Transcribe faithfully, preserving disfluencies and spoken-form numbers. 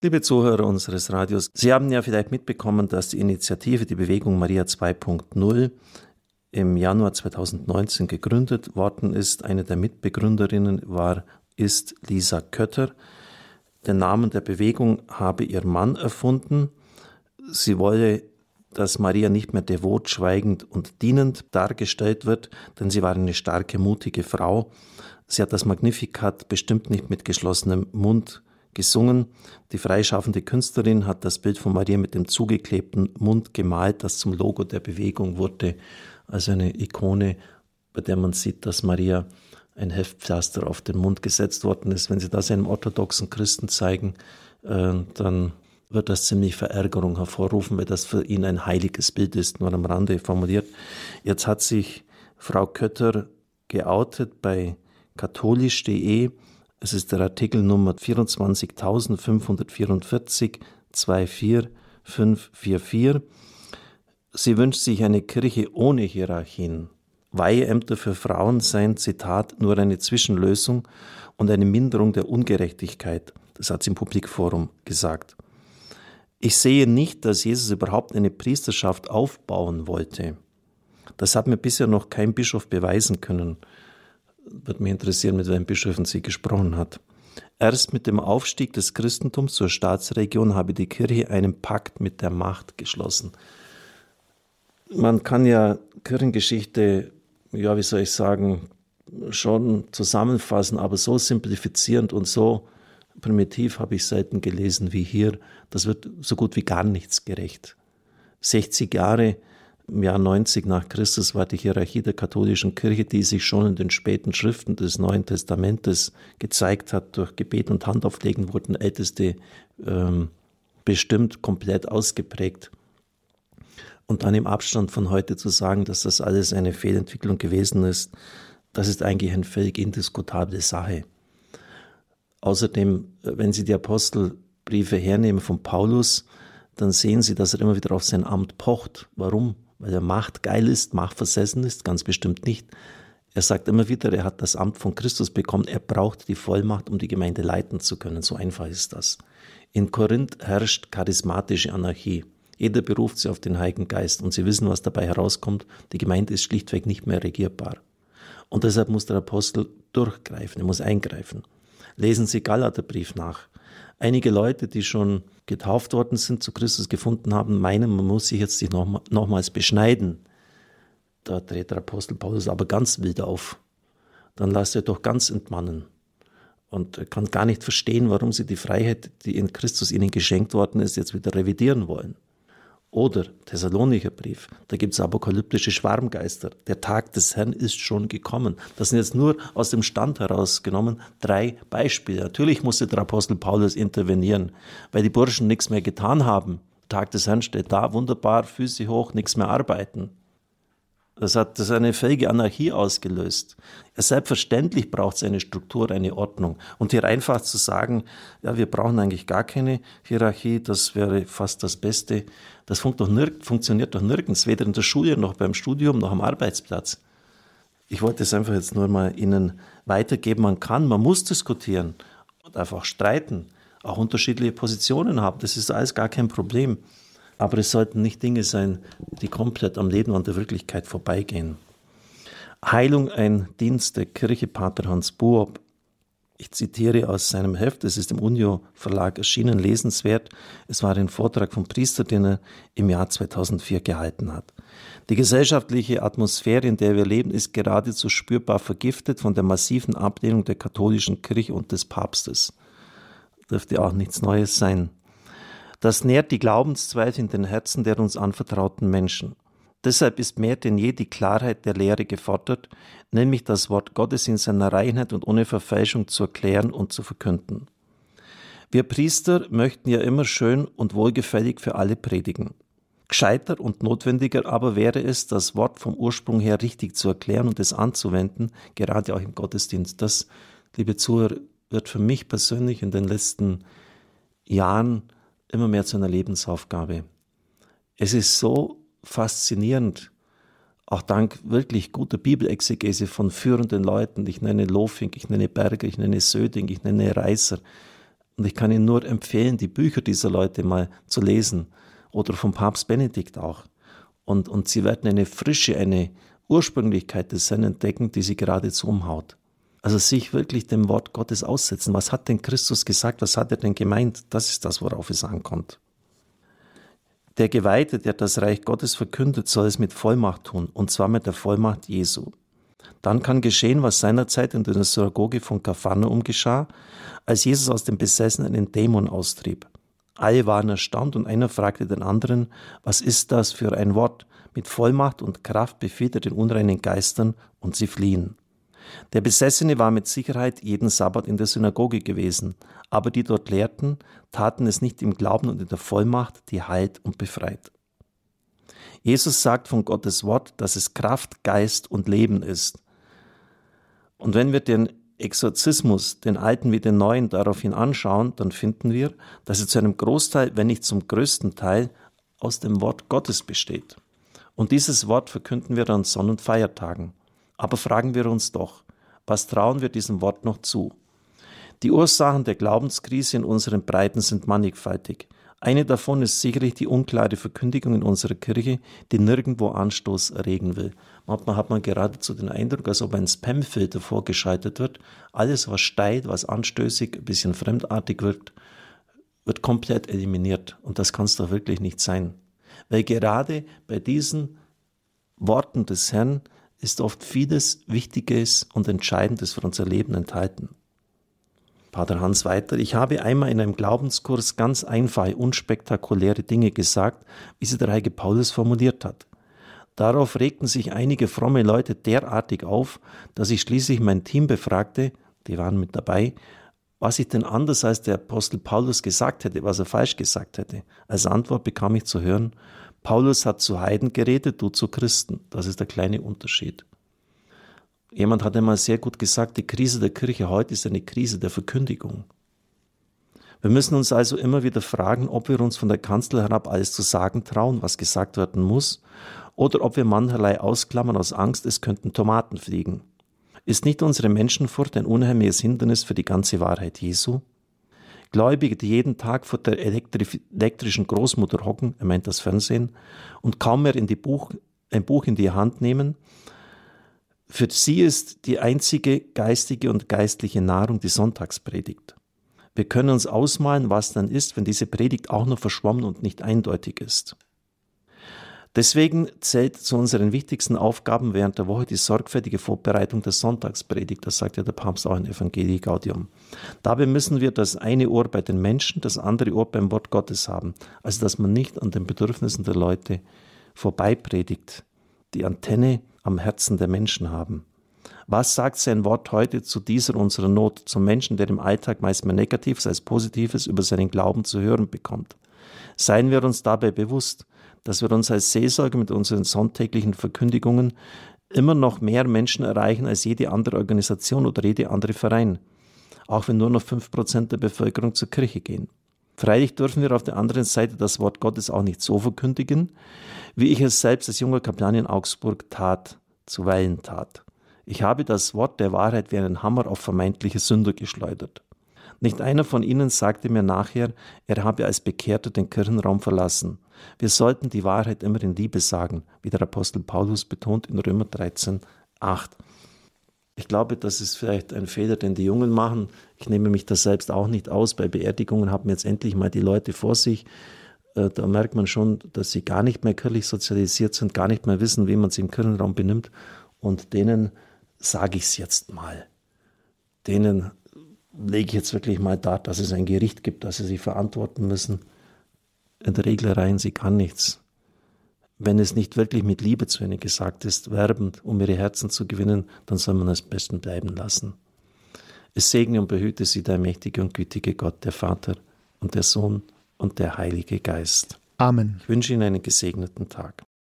Liebe Zuhörer unseres Radios, Sie haben ja vielleicht mitbekommen, dass die Initiative, die Bewegung Maria zwei Punkt null im Januar zweitausendneunzehn gegründet worden ist. Eine der Mitbegründerinnen war, ist Lisa Kötter. Den Namen der Bewegung habe ihr Mann erfunden. Sie wolle, dass Maria nicht mehr devot, schweigend und dienend dargestellt wird, denn sie war eine starke, mutige Frau. Sie hat das Magnificat bestimmt nicht mit geschlossenem Mund gesungen. Die freischaffende Künstlerin hat das Bild von Maria mit dem zugeklebten Mund gemalt, das zum Logo der Bewegung wurde. Also eine Ikone, bei der man sieht, dass Maria ein Heftpflaster auf den Mund gesetzt worden ist. Wenn Sie das einem orthodoxen Christen zeigen, äh, dann wird das ziemlich Verärgerung hervorrufen, weil das für ihn ein heiliges Bild ist, nur am Rande formuliert. Jetzt hat sich Frau Kötter geoutet bei katholisch punkt de. Es ist der Artikel Nummer vierundzwanzigtausendfünfhundertvierundvierzig vierundzwanzig fünfhundertvierundvierzig. Sie wünscht sich eine Kirche ohne Hierarchien. Weiheämter für Frauen seien, Zitat, nur eine Zwischenlösung und eine Minderung der Ungerechtigkeit. Das hat sie im Publikforum gesagt. Ich sehe nicht, dass Jesus überhaupt eine Priesterschaft aufbauen wollte. Das hat mir bisher noch kein Bischof beweisen können. Würde mich interessieren, mit welchen Bischöfen sie gesprochen hat. Erst mit dem Aufstieg des Christentums zur Staatsreligion habe die Kirche einen Pakt mit der Macht geschlossen. Man kann ja Kirchengeschichte, ja, wie soll ich sagen, schon zusammenfassen, aber so simplifizierend und so primitiv habe ich selten gelesen wie hier. Das wird so gut wie gar nichts gerecht. sechzig Jahre im Jahr neunzig nach Christus war die Hierarchie der katholischen Kirche, die sich schon in den späten Schriften des Neuen Testamentes gezeigt hat, durch Gebet und Handauflegen wurden Älteste ähm, bestimmt komplett ausgeprägt. Und dann im Abstand von heute zu sagen, dass das alles eine Fehlentwicklung gewesen ist, das ist eigentlich eine völlig indiskutable Sache. Außerdem, wenn Sie die Apostelbriefe hernehmen von Paulus, dann sehen Sie, dass er immer wieder auf sein Amt pocht. Warum? Weil er machtgeil ist, machtversessen ist, ganz bestimmt nicht. Er sagt immer wieder, er hat das Amt von Christus bekommen, er braucht die Vollmacht, um die Gemeinde leiten zu können. So einfach ist das. In Korinth herrscht charismatische Anarchie. Jeder beruft sie auf den Heiligen Geist und Sie wissen, was dabei herauskommt. Die Gemeinde ist schlichtweg nicht mehr regierbar. Und deshalb muss der Apostel durchgreifen, er muss eingreifen. Lesen Sie Galaterbrief nach. Einige Leute, die schon getauft worden sind, zu Christus gefunden haben, meinen, man muss sich jetzt noch, nochmals beschneiden. Da dreht der Apostel Paulus aber ganz wild auf. Dann lasst er doch ganz entmannen. Und er kann gar nicht verstehen, warum sie die Freiheit, die in Christus ihnen geschenkt worden ist, jetzt wieder revidieren wollen. Oder Thessalonicher Brief, da gibt es apokalyptische Schwarmgeister. Der Tag des Herrn ist schon gekommen. Das sind jetzt nur aus dem Stand herausgenommen drei Beispiele. Natürlich musste der Apostel Paulus intervenieren, weil die Burschen nichts mehr getan haben. Der Tag des Herrn steht da, wunderbar, Füße hoch, nichts mehr arbeiten. Das hat das eine völlige Anarchie ausgelöst. Ja, selbstverständlich braucht es eine Struktur, eine Ordnung. Und hier einfach zu sagen, ja, wir brauchen eigentlich gar keine Hierarchie, das wäre fast das Beste. Das funkt doch nirg- funktioniert doch nirgends, weder in der Schule noch beim Studium noch am Arbeitsplatz. Ich wollte es einfach jetzt nur mal Ihnen weitergeben. Man kann, man muss diskutieren und einfach streiten, auch unterschiedliche Positionen haben. Das ist alles gar kein Problem. Aber es sollten nicht Dinge sein, die komplett am Leben und der Wirklichkeit vorbeigehen. Heilung, ein Dienst der Kirche, Pater Hans Buob. Ich zitiere aus seinem Heft, es ist im Unio Verlag erschienen, lesenswert. Es war ein Vortrag vom Priester, den er im Jahr zweitausendvier gehalten hat. Die gesellschaftliche Atmosphäre, in der wir leben, ist geradezu spürbar vergiftet von der massiven Ablehnung der katholischen Kirche und des Papstes. Dürfte auch nichts Neues sein. Das nährt die Glaubenszweifel in den Herzen der uns anvertrauten Menschen. Deshalb ist mehr denn je die Klarheit der Lehre gefordert, nämlich das Wort Gottes in seiner Reinheit und ohne Verfälschung zu erklären und zu verkünden. Wir Priester möchten ja immer schön und wohlgefällig für alle predigen. Gescheiter und notwendiger aber wäre es, das Wort vom Ursprung her richtig zu erklären und es anzuwenden, gerade auch im Gottesdienst. Das, liebe Zuhörer, wird für mich persönlich in den letzten Jahren immer mehr zu einer Lebensaufgabe. Es ist so faszinierend, auch dank wirklich guter Bibelexegese von führenden Leuten. Ich nenne Lofing, ich nenne Berger, ich nenne Söding, ich nenne Reißer. Und ich kann Ihnen nur empfehlen, die Bücher dieser Leute mal zu lesen oder vom Papst Benedikt auch. Und, und Sie werden eine Frische, eine Ursprünglichkeit des Herrn entdecken, die Sie geradezu umhaut. Also sich wirklich dem Wort Gottes aussetzen. Was hat denn Christus gesagt? Was hat er denn gemeint? Das ist das, worauf es ankommt. Der Geweihte, der das Reich Gottes verkündet, soll es mit Vollmacht tun, und zwar mit der Vollmacht Jesu. Dann kann geschehen, was seinerzeit in der Synagoge von Kapharnaum geschah, als Jesus aus dem Besessenen einen Dämon austrieb. Alle waren erstaunt und einer fragte den anderen, was ist das für ein Wort? Mit Vollmacht und Kraft befiehlt er den unreinen Geistern und sie fliehen. Der Besessene war mit Sicherheit jeden Sabbat in der Synagoge gewesen, aber die dort lehrten, taten es nicht im Glauben und in der Vollmacht, die heilt und befreit. Jesus sagt von Gottes Wort, dass es Kraft, Geist und Leben ist. Und wenn wir den Exorzismus, den alten wie den neuen, daraufhin anschauen, dann finden wir, dass er zu einem Großteil, wenn nicht zum größten Teil, aus dem Wort Gottes besteht. Und dieses Wort verkünden wir an Sonn- und Feiertagen. Aber fragen wir uns doch, was trauen wir diesem Wort noch zu? Die Ursachen der Glaubenskrise in unseren Breiten sind mannigfaltig. Eine davon ist sicherlich die unklare Verkündigung in unserer Kirche, die nirgendwo Anstoß erregen will. Manchmal hat man geradezu den Eindruck, als ob ein Spamfilter vorgeschaltet wird. Alles, was steil, was anstößig, ein bisschen fremdartig wirkt, wird komplett eliminiert. Und das kann es doch wirklich nicht sein. Weil gerade bei diesen Worten des Herrn ist oft vieles Wichtiges und Entscheidendes für unser Leben enthalten. Pater Hans weiter: Ich habe einmal in einem Glaubenskurs ganz einfache, unspektakuläre Dinge gesagt, wie sie der heilige Paulus formuliert hat. Darauf regten sich einige fromme Leute derartig auf, dass ich schließlich mein Team befragte, die waren mit dabei, was ich denn anders als der Apostel Paulus gesagt hätte, was er falsch gesagt hätte. Als Antwort bekam ich zu hören: Paulus hat zu Heiden geredet, du zu Christen. Das ist der kleine Unterschied. Jemand hat einmal sehr gut gesagt, die Krise der Kirche heute ist eine Krise der Verkündigung. Wir müssen uns also immer wieder fragen, ob wir uns von der Kanzel herab alles zu sagen trauen, was gesagt werden muss, oder ob wir mancherlei ausklammern aus Angst, es könnten Tomaten fliegen. Ist nicht unsere Menschenfurcht ein unheimliches Hindernis für die ganze Wahrheit Jesu? Gläubige, die jeden Tag vor der elektri- elektrischen Großmutter hocken, er meint das Fernsehen, und kaum mehr in die Buch, ein Buch in die Hand nehmen, für sie ist die einzige geistige und geistliche Nahrung die Sonntagspredigt. Wir können uns ausmalen, was dann ist, wenn diese Predigt auch noch verschwommen und nicht eindeutig ist. Deswegen zählt zu unseren wichtigsten Aufgaben während der Woche die sorgfältige Vorbereitung der Sonntagspredigt. Das sagt ja der Papst auch in Evangelii Gaudium. Dabei müssen wir das eine Ohr bei den Menschen, das andere Ohr beim Wort Gottes haben. Also dass man nicht an den Bedürfnissen der Leute vorbei predigt, die Antenne am Herzen der Menschen haben. Was sagt sein Wort heute zu dieser unserer Not, zum Menschen, der im Alltag meist mehr Negatives als Positives über seinen Glauben zu hören bekommt? Seien wir uns dabei bewusst, dass wir uns als Seelsorger mit unseren sonntäglichen Verkündigungen immer noch mehr Menschen erreichen als jede andere Organisation oder jede andere Verein, auch wenn nur noch fünf Prozent der Bevölkerung zur Kirche gehen. Freilich dürfen wir auf der anderen Seite das Wort Gottes auch nicht so verkündigen, wie ich es selbst als junger Kaplan in Augsburg tat, zuweilen tat. Ich habe das Wort der Wahrheit wie einen Hammer auf vermeintliche Sünder geschleudert. Nicht einer von ihnen sagte mir nachher, er habe als Bekehrter den Kirchenraum verlassen. Wir sollten die Wahrheit immer in Liebe sagen, wie der Apostel Paulus betont in Römer dreizehn, acht. Ich glaube, das ist vielleicht ein Fehler, den die Jungen machen. Ich nehme mich da selbst auch nicht aus. Bei Beerdigungen haben jetzt endlich mal die Leute vor sich. Da merkt man schon, dass sie gar nicht mehr kirchlich sozialisiert sind, gar nicht mehr wissen, wie man sich im Kirchenraum benimmt. Und denen sage ich es jetzt mal. Denen lege ich jetzt wirklich mal dar, dass es ein Gericht gibt, dass sie sich verantworten müssen. In der Regel reihen sie gar nichts. Wenn es nicht wirklich mit Liebe zu ihnen gesagt ist, werbend, um ihre Herzen zu gewinnen, dann soll man es am besten bleiben lassen. Es segne und behüte sie der mächtige und gütige Gott, der Vater und der Sohn und der Heilige Geist. Amen. Ich wünsche Ihnen einen gesegneten Tag.